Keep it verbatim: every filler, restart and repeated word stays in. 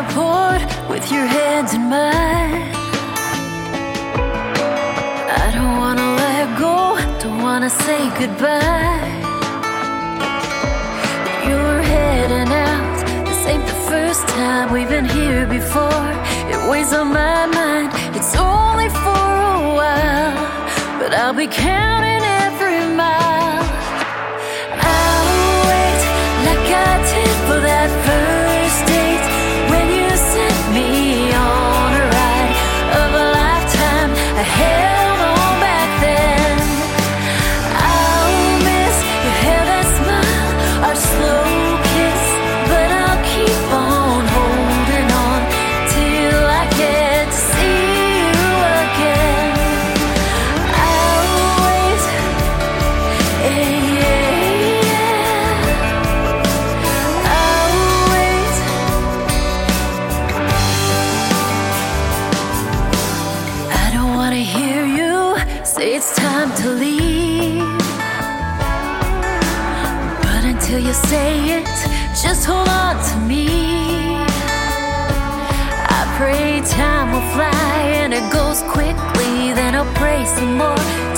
support with your hands in mine. I don't wanna let go, don't wanna say goodbye. You're heading out, this ain't the first time we've been here before. It weighs on my mind, it's only for a while, but I'll be counting every mile. I'll wait like I did for that first date, when you sent me on a ride of a lifetime. I held on back then. I'll miss your hair, that smile, our slow kiss, but I'll keep on holding on till I get to see you again. I'll wait, yeah, yeah, yeah. I'll wait. I don't wanna hear you say it's time to leave, but until you say it, just hold on to me. I pray time will fly and it goes quickly, then I'll pray some more.